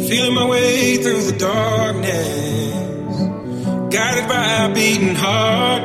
Feeling my way through the darkness, guided by a beating heart.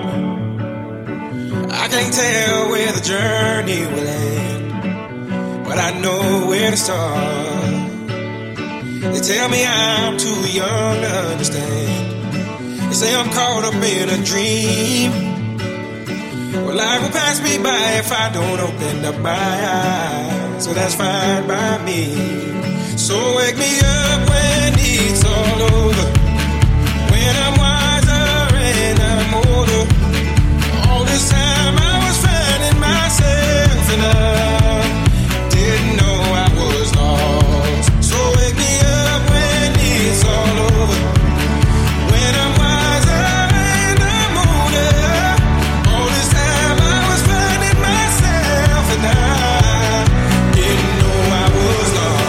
I can't tell where the journey will end, but I know where to start. They tell me I'm too young to understand. They say I'm caught up in a dream. Well, life will pass me by if I don't open up my eyes, so that's fine by me. So wake me up when it's all over, when I'm wiser and I'm older. All this time I was finding myself and I didn't know I was lost. So wake me up when it's all over, when I'm wiser and I'm older. All this time I was finding myself and I didn't know I was lost.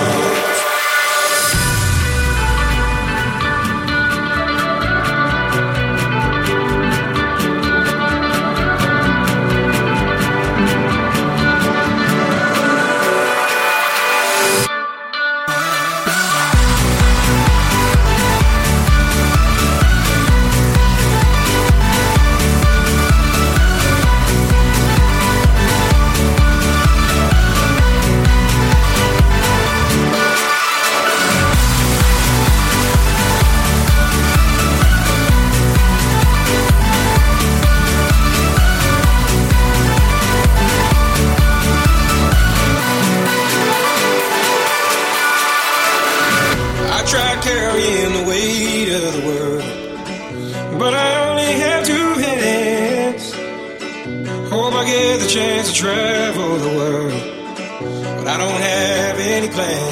Carrying the weight of the world, but I only have two hands. Hope I get the chance to travel the world, but I don't have any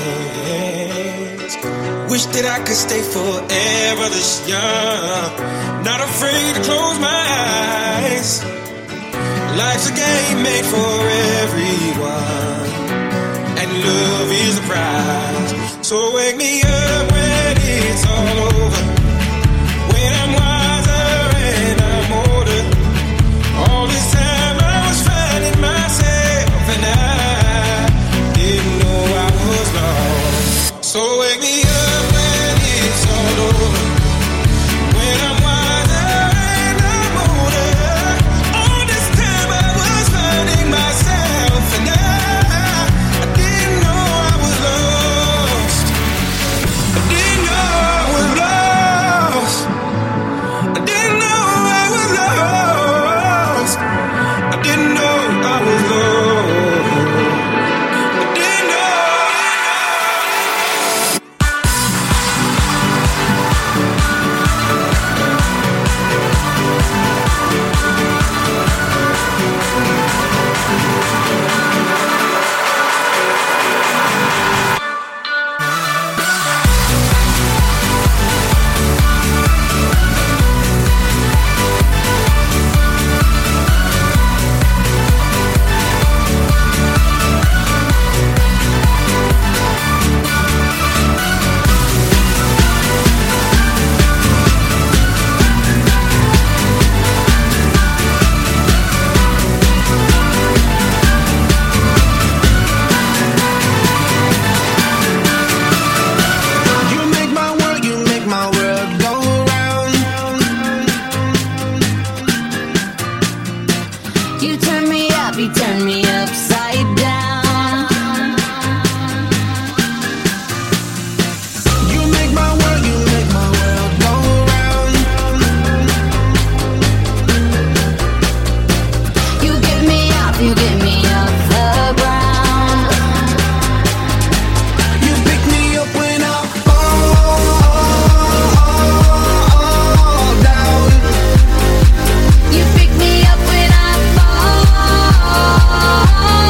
plans. Wish that I could stay forever this young, not afraid to close my eyes. Life's a game made for everyone, and love is the prize. So wake me up when it's all over, when I'm wiser and I'm older. All this time I was finding myself and I didn't know I was lost. So wake me up when it's all over, when I'm wiser and I'm older. All this time I was finding myself and I didn't know I was lost. I didn't know I was lost. I didn't know I was lost. I didn't know I was lost. I didn't know. You pick me up when I fall.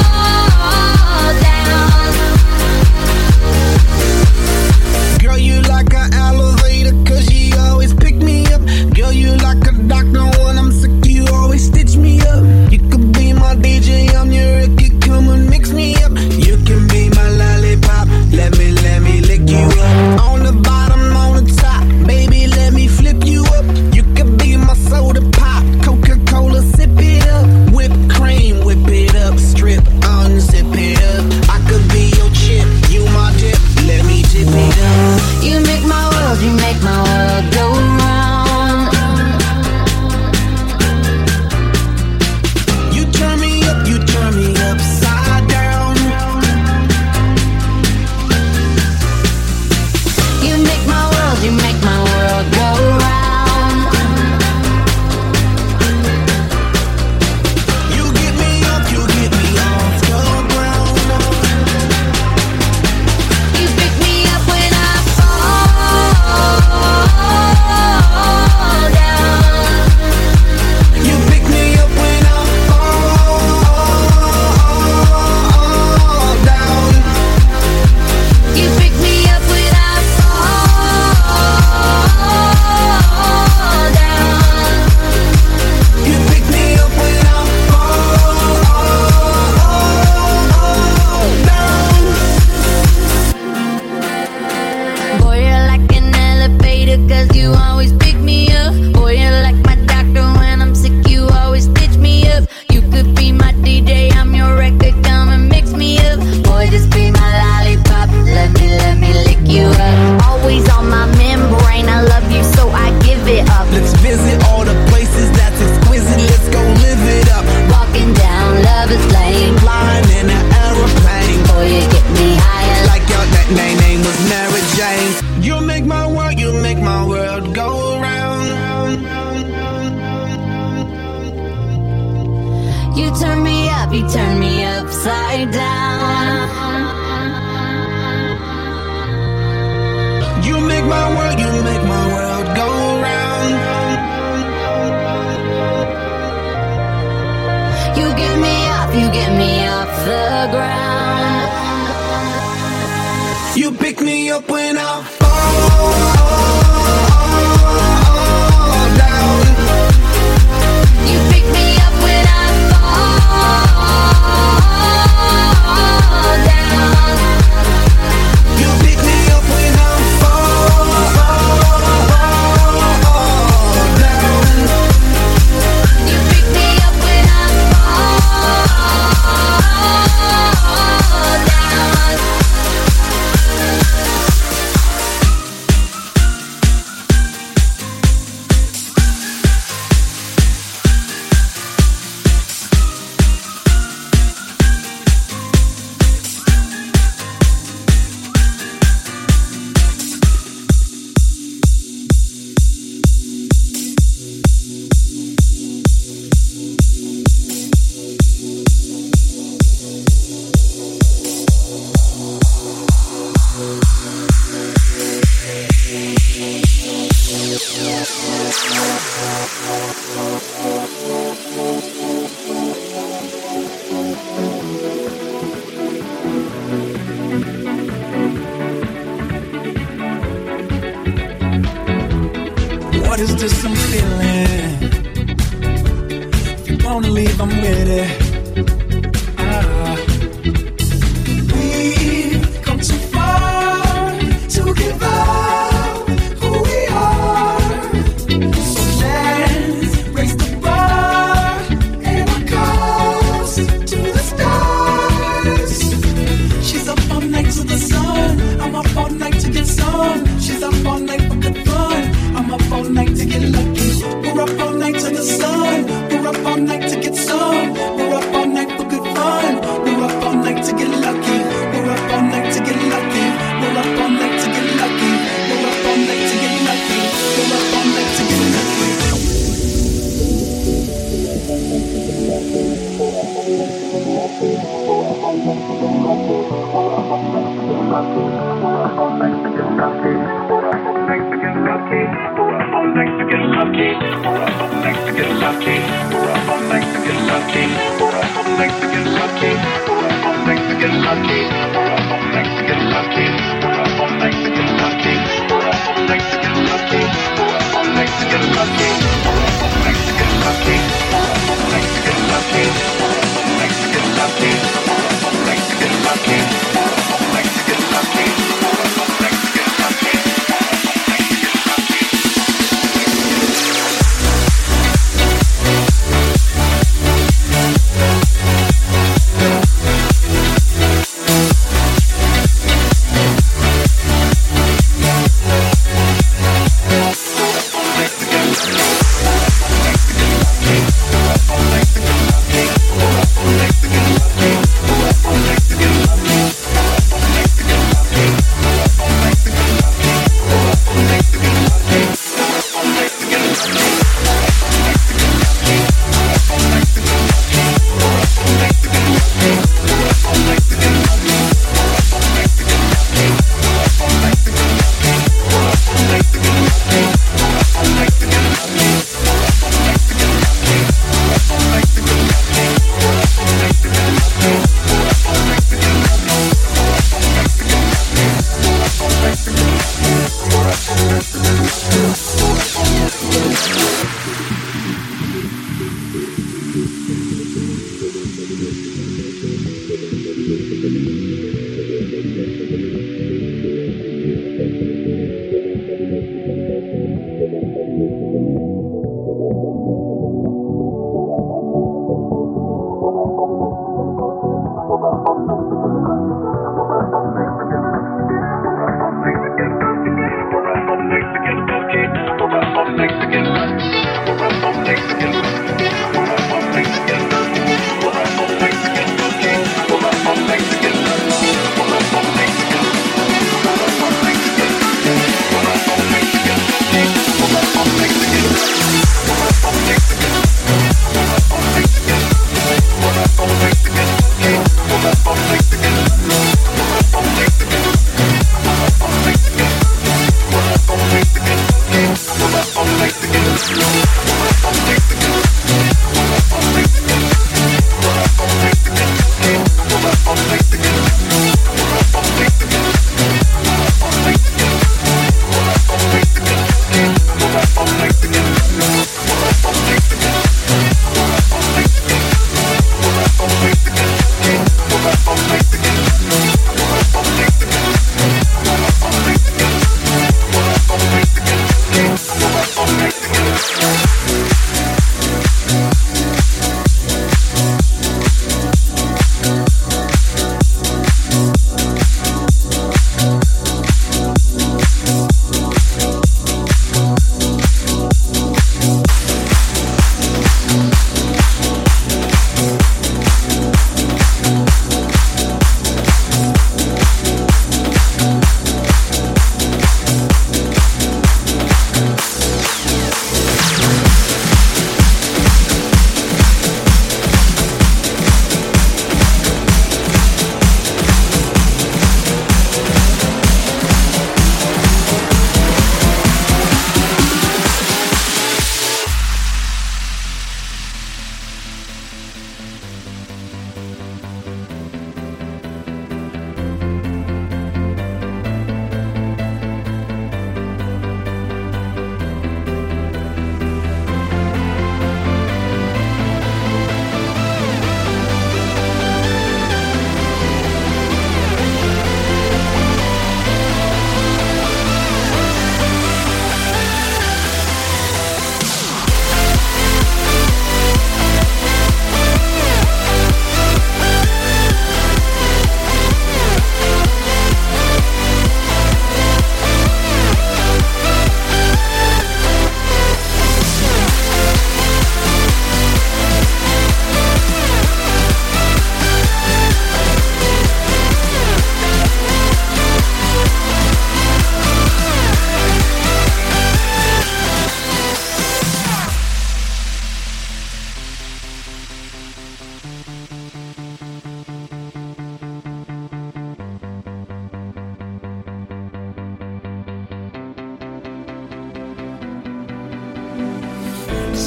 You turn me up, you turn me upside down. You make my world go round. You get me off the ground. You pick me up when I fall down. You pick me up when I fall down. You pick me up when I fall down. You pick me up when I fall down. What is this I'm feeling? If you wanna leave, I'm with it. We've come too far to give up who we are. So let's raise the bar and our cups to the stars. She's up all night to the sun. I'm up all night to get some. She's up all night for good fun. I'm up all night to get lucky. We're up all night to the sun. We're up all night to get some. We're up all night for good fun. We're up all night to get lucky. We're up all night to get lucky. We're up all night to get lucky. We're up all night to get lucky. We're up all night to get lucky. Lucky.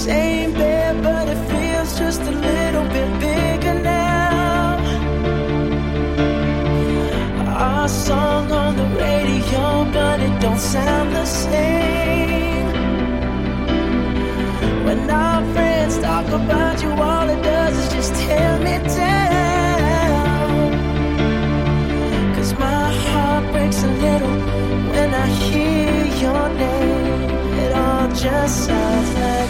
same bed, but it feels just a little bit bigger now. Our song on the radio, but it don't sound the same. When our friends talk about you, all it does is just tear me down. 'Cause my heart breaks a little when I hear your name. It all just sounds like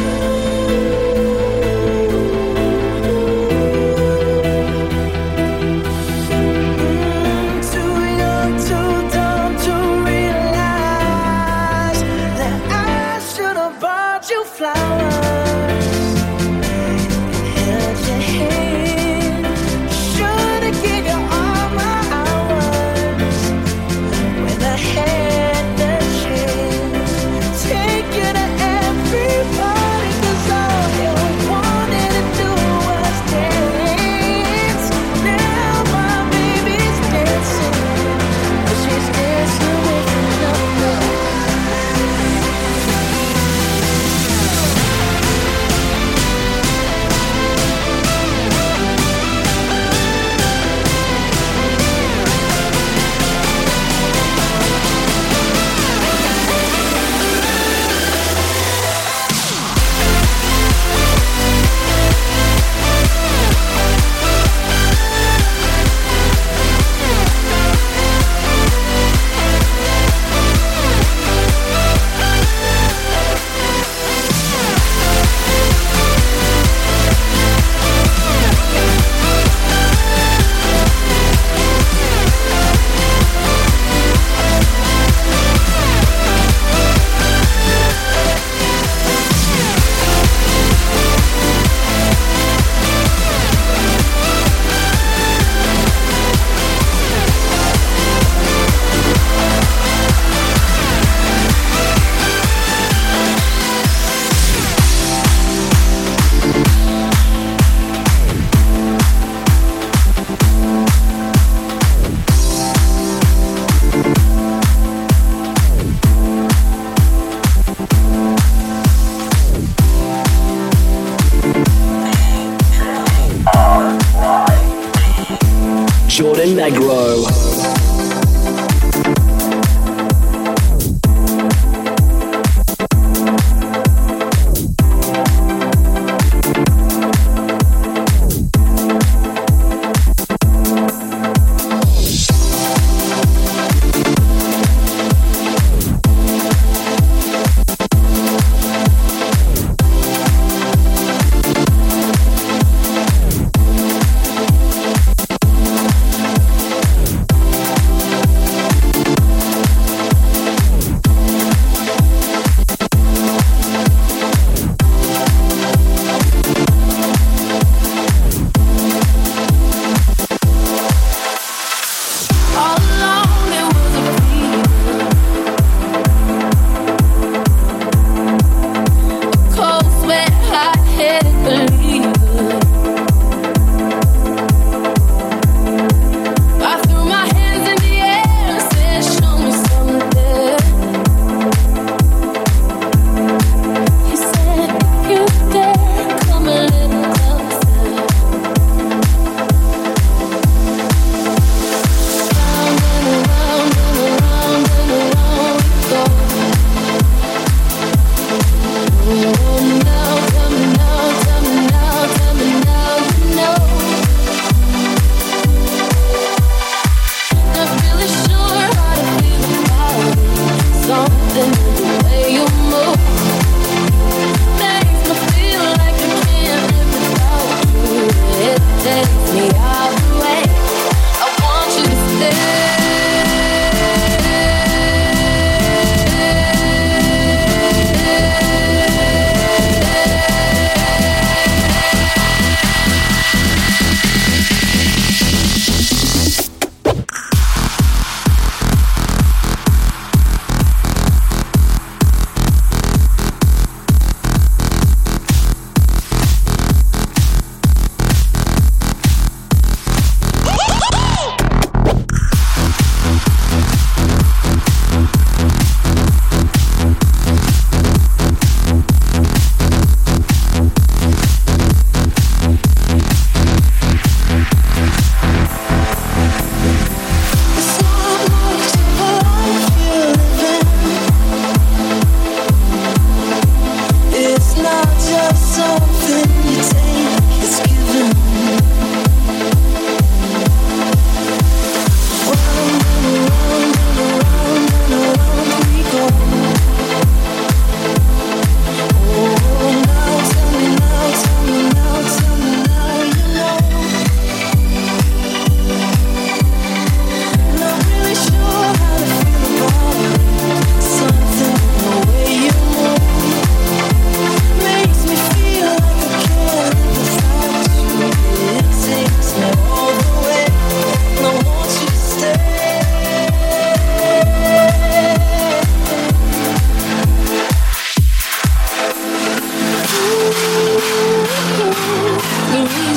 too young, too dumb to realize that I should have bought you flowers and held your hand. Should have given you all my hours when I had the chance. Take you to every party, 'cause all you wanted to do was dance. Now my baby's dancing, but she's dancing with another. Jordan Negro.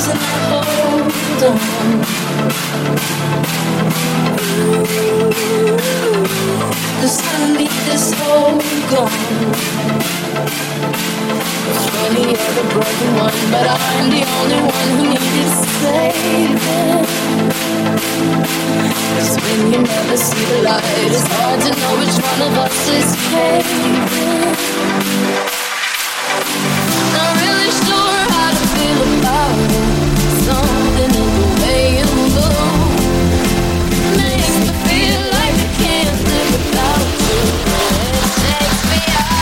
till I hold on. Cause suddenly this whole gone. Funny, you're the broken one, but I'm the only one who needed saving. Cause when you never see the light, it's hard to know which one of us is caving. Not really sure how to feel about it. Something in the way you move makes me feel like I can't live without you. It takes me out.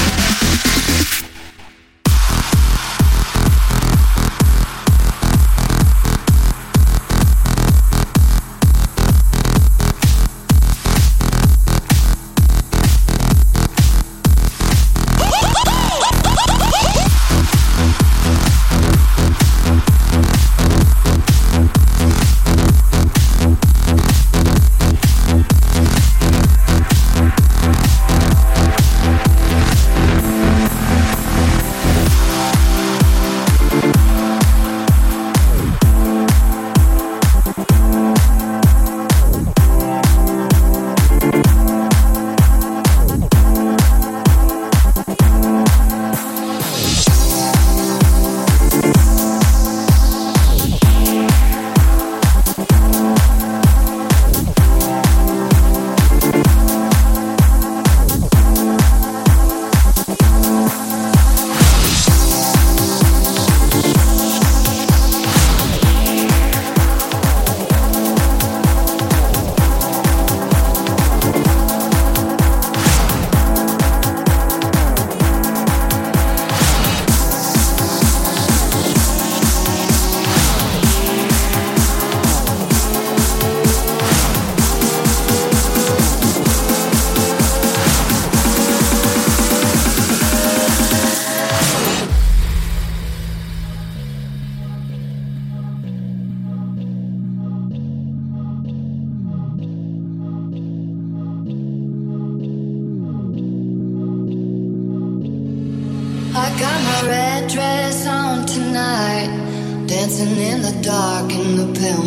I got my red dress on tonight, dancing in the dark in the pale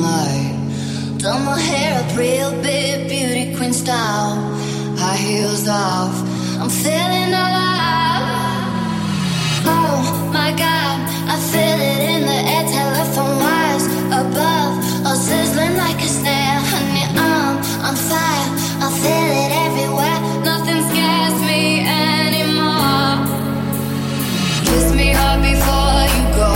moonlight. Done my hair up real big, beauty queen style, high heels off, I'm feeling alive. Oh my God, I feel it in the air, telephone wires above, all sizzling like a snare. Honey, I'm on fire, I feel it everywhere, nothing scares me anymore. Kiss me hard before you go.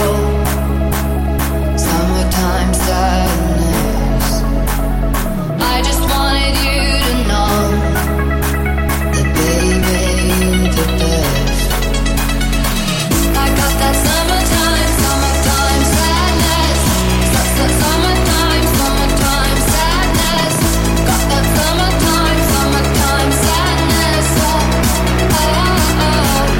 Summertime sadness. I just wanted you to know that baby, you're the best. I got that summertime sadness. Summertime sadness. Got that summertime sadness. Oh, oh, oh.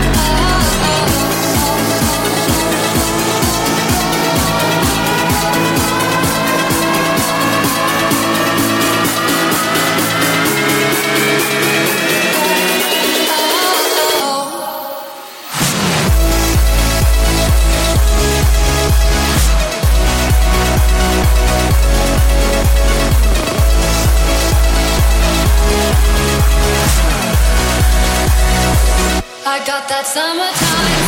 I got that summertime.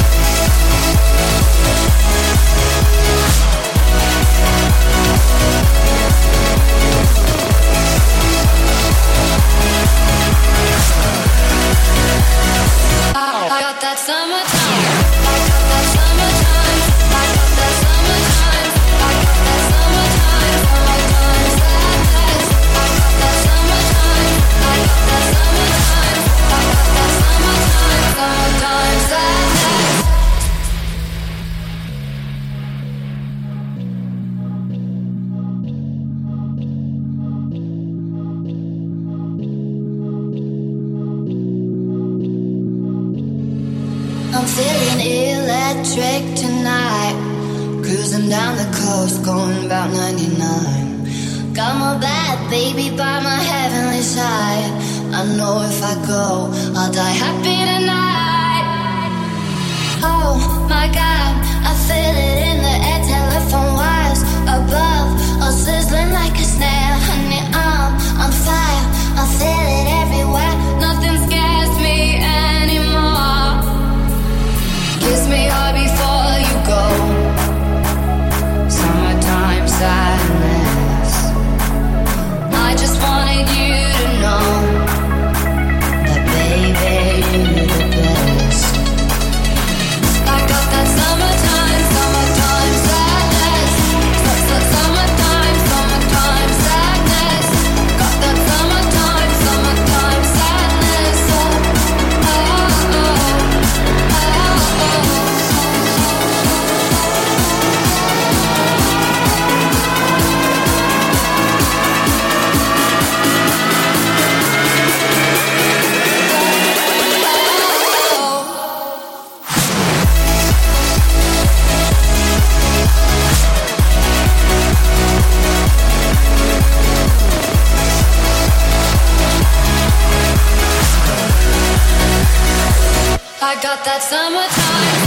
I got that summertime. I got that summertime. I got that summertime. I got that summertime. Summertime sadness. I got that summertime. I got that summertime. I got that summertime. Summertime sadness. I'm feeling electric tonight, cruising down the coast, going about 99. Got my bad baby by my heavenly side. I know if I go, I'll die happy tonight. Oh my God, I feel it in the air. got that summertime.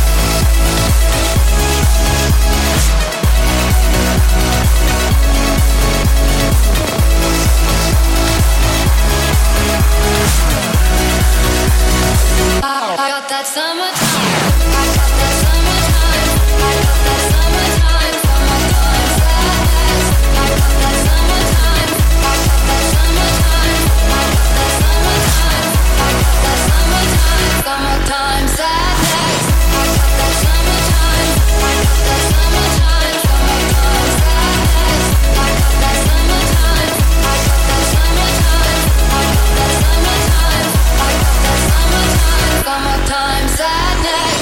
I got that summertime. I got that summertime. I got that summertime. Summertime sadness. I got that summertime. I got that summertime. I got that summertime. I got that summertime. Summertime sadness. I got that summertime. I got that summertime. Summertime sadness. I got that summertime. I got that summertime. I got that summertime. I got that summertime. Summertime sadness.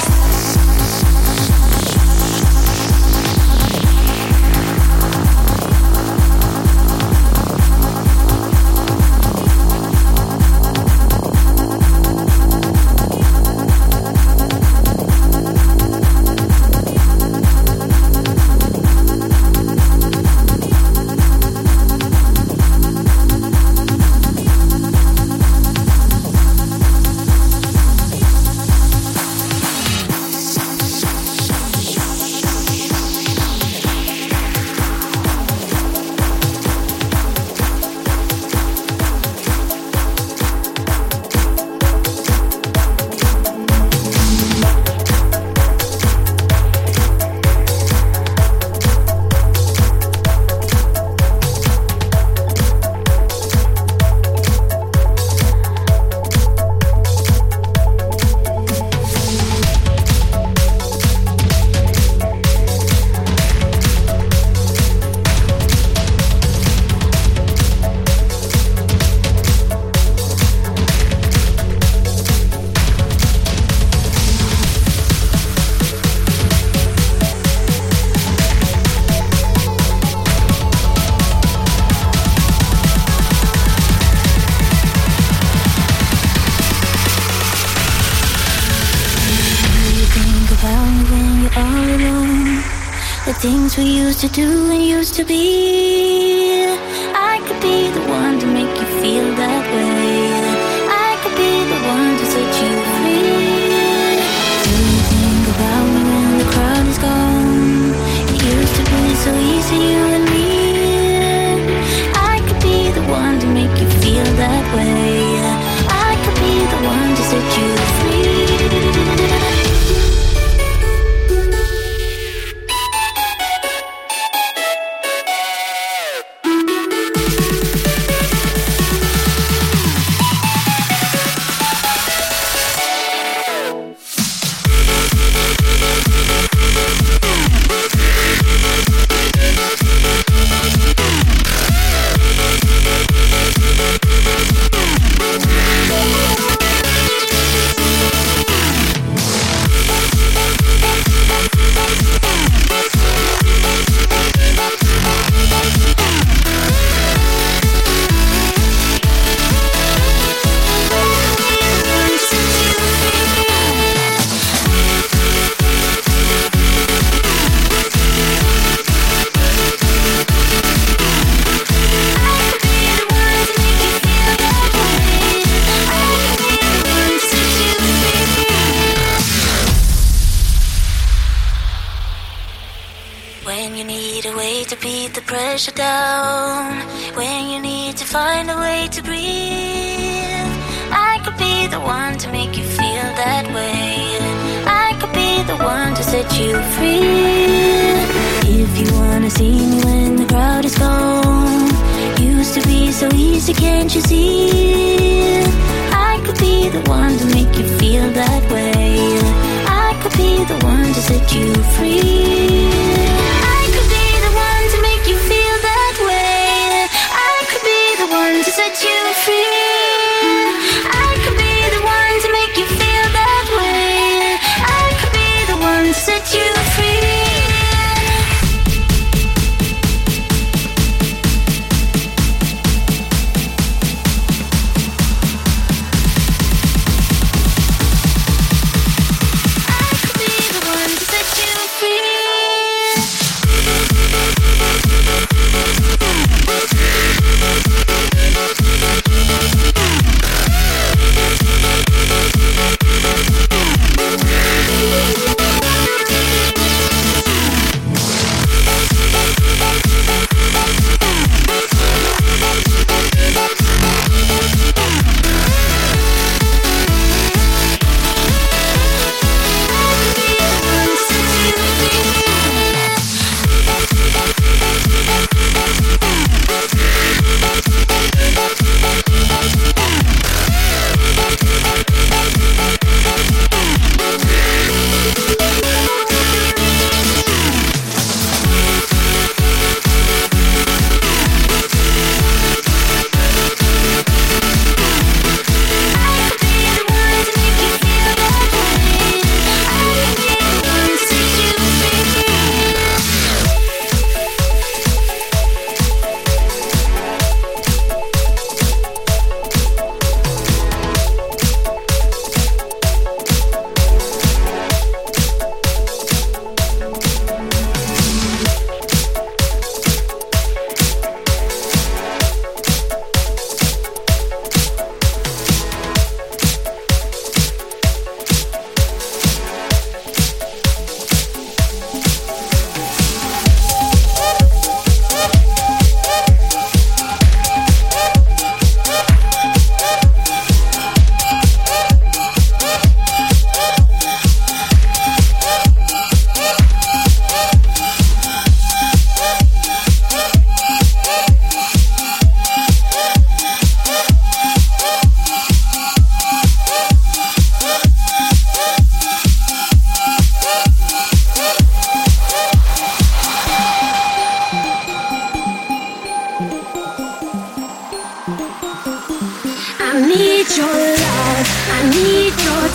Things we used to do and used to be. I could be the one to make you feel that way. I could be the one to set you free. Do you think about me when the crowd is gone? It used to be so easy, you and me. I could be the one to make you feel that way. I could be the one to set you free. Pressure down when you need to find a way to breathe. I could be the one to make you feel that way. I could be the one to set you free. If you wanna see me when the crowd is gone, used to be so easy, can't you see? I could be the one to make you feel that way. I could be the one to set you free. To set you free, I could be the one to make you feel that way. I could be the one to set you free. I could be the one to set you free.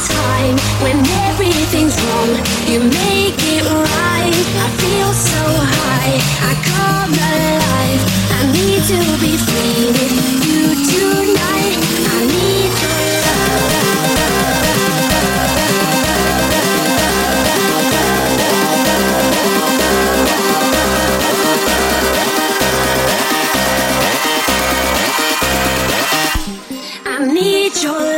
time when everything's wrong. You make it right. I feel so high. I come alive. I need to be free with you tonight. I need your love. I need your love.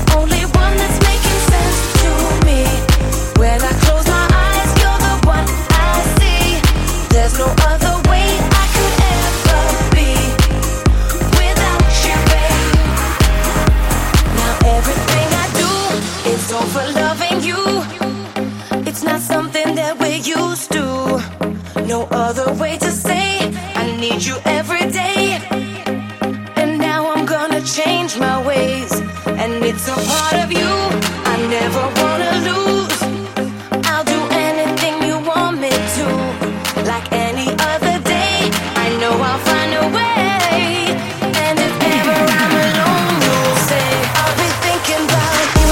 only one that's making sense to me. When I close my eyes, you're the one I see. There's no other way I could ever be without you, babe. Now everything I do is all for loving you. It's not something that we're used to. No other way to say I need you every day. And now I'm gonna change my ways, and it's a part of you I never wanna lose. I'll do anything you want me to. Like any other day, I know I'll find a way. And if ever I'm alone, you'll say I'll be thinking about you.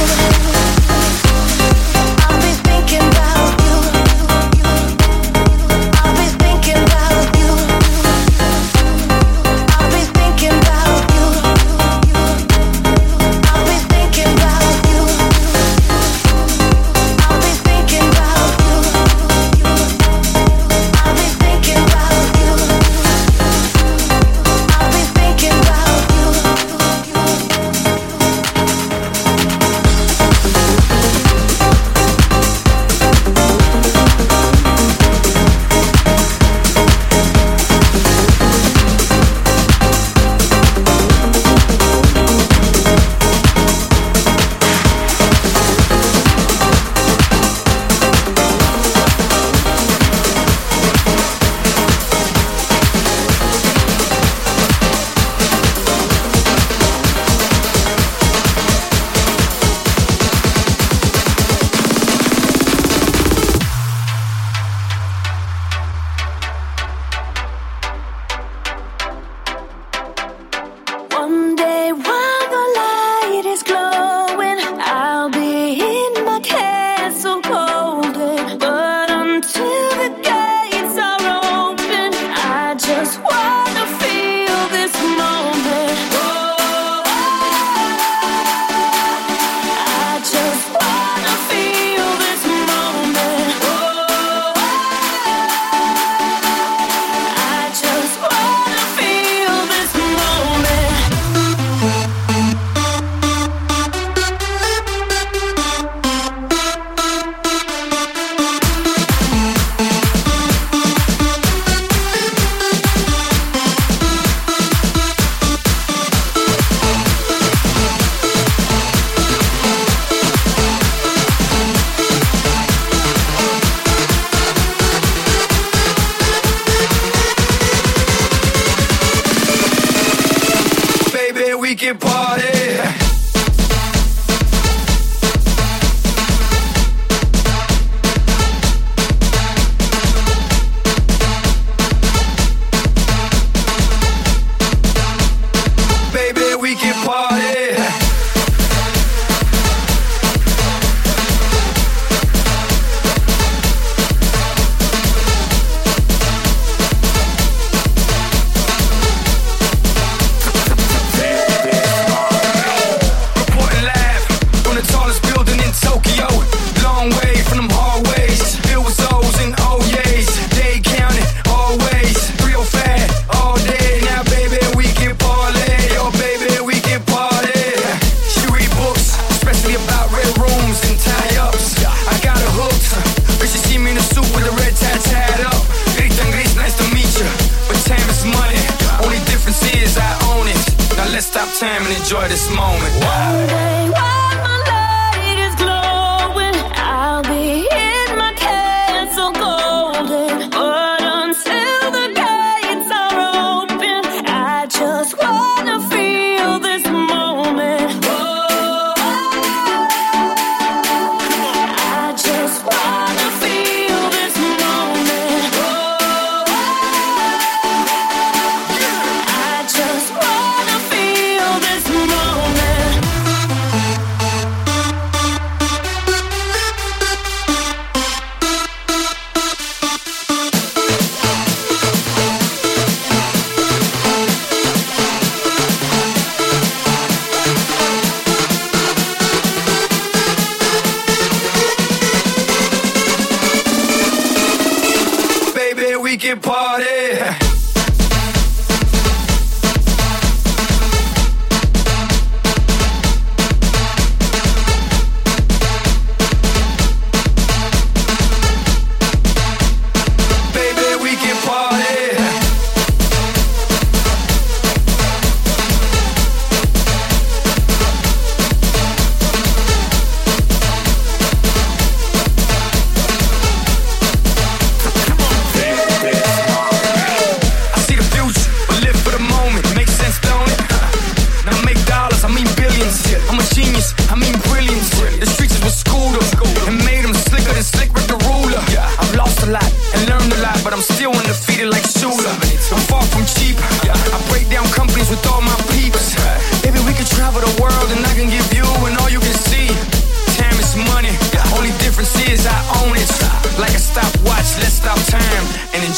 I'll be thinking about you. I'll be thinking about you. I'll be thinking about you. I'll be thinking about you. I'll be thinking about you. I'll be thinking about you. I'll be thinking about you. One day while the light is glowing, I'll be in my castle golden. But until the gates are open, I just wanna feel this moment. I just wanna feel this moment. I just wanna feel this moment. Baby, we can party. Baby, we can party. Reporting live from the tallest building in Tokyo. Long way from them hallways. Filled with O's and O's. They counting always. Real fat all day. Now, baby, we can parlay. Oh, baby, we can party. She read books, especially about red rooms and tie-ups. I got her hooked. But she see me in a suit with a red tie tied up. Gritan Gris, nice to meet you. But time is money. Only difference is I own it. Now let's stop time and enjoy this moment. One day while my light is glowing, I'll be in my castle golden. But until the gates are open, I just wanna feel this moment. I just wanna feel this moment. I just wanna feel this moment. Baby, we can party.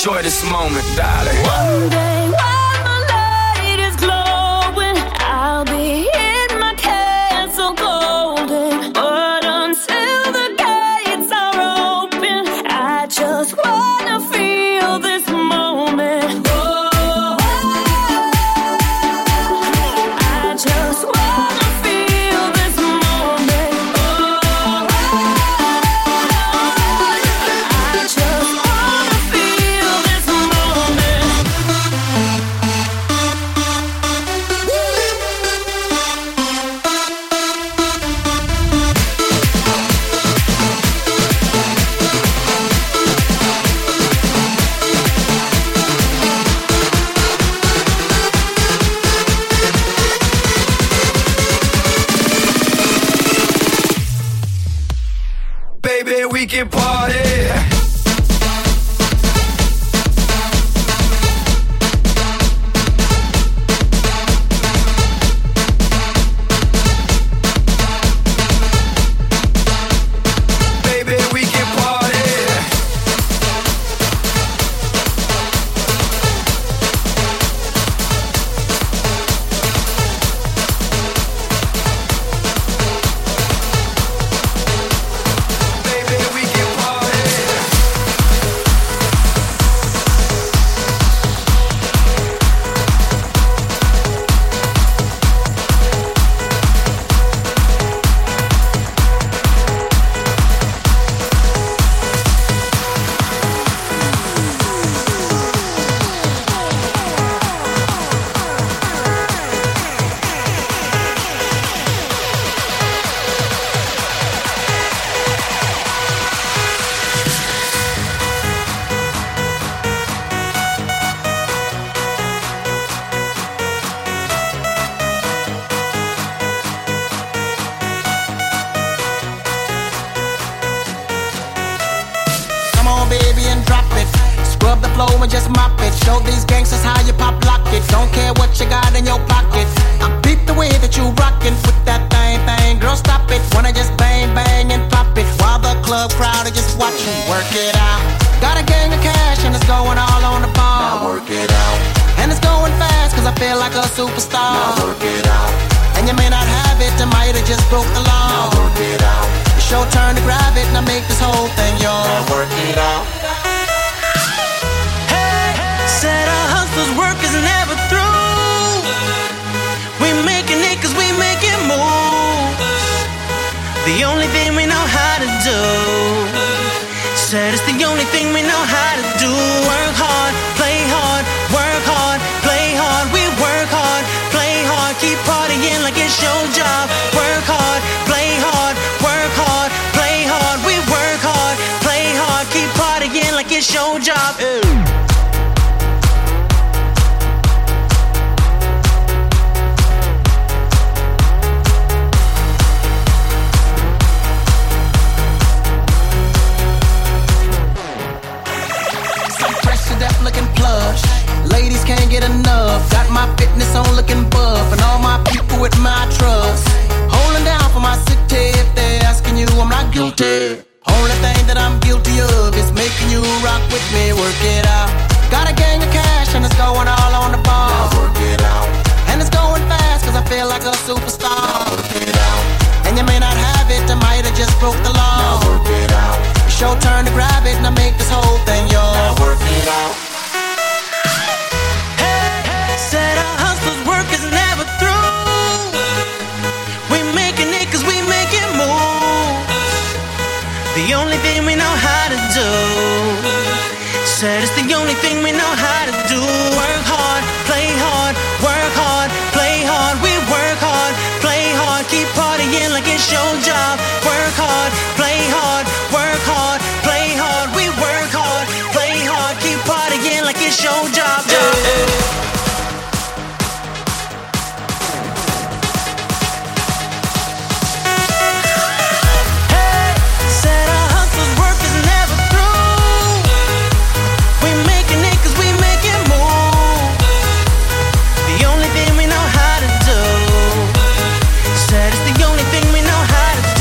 enjoy this moment, darling. One day while the light is glowing, I'll be in my castle golden. But until the gates are open, I just wanna feel this moment. Oh, I just wanna feel this moment. Oh, I just wanna feel this moment. Baby, we can party. Baby, we can party. Baby, we can party. Come on, baby, and drop it. Scrub the floor and just mop it. Show these gangsters how you pop lock it. Don't care what you got in your pocket. I peep the way that you rockin' with that thing. Girl, stop it. Wanna just bang, bang, and pop it. While the club crowd are just watching. Work it out. Got a gang of cash and it's going all on the ball. Now work it out. And it's going fast cause I feel like a superstar. Now work it out. And you may not have it, I might have just broke the law. Now work it out. It's your turn to grab it and I make this whole thing yours. Now work it out. Said our hustlers' work is never through. We making it cause we making moves. The only thing we know how to do. Said it's the only thing we know how to do. Work hard, play hard, work hard, play hard. We work hard, play hard, keep partying like it's your job. Work hard, play hard, work hard, play hard. We work hard, play hard, keep partying like it's your job. That looking plush. Ladies can't get enough. Got my fitness on looking buff. And all my people with my trust. Holding down for my city. If they're asking you, I'm not guilty. Only thing that I'm guilty of is making you rock with me. Work it out. Got a gang of cash and it's going all on the ball. Now work it out. And it's going fast cause I feel like a superstar. Now work it out. And you may not have it, I might have just broke the law. Now work it out. It's your turn to grab it and I make this whole thing yours. Now work it out. Said our hustlers' work is never through. We making it cause we making moves. The only thing we know how to do. Said it's the only thing we know how to do. Work hard, play hard, work hard, play hard. We work hard, play hard, keep partying like it's your job. Work hard, play hard, work hard, play hard. We work hard, play hard, keep partying like it's your job. Said our hustlers' work is never through. We making it cause we making moves. The only thing we know how to do. Said it's the only thing we know how to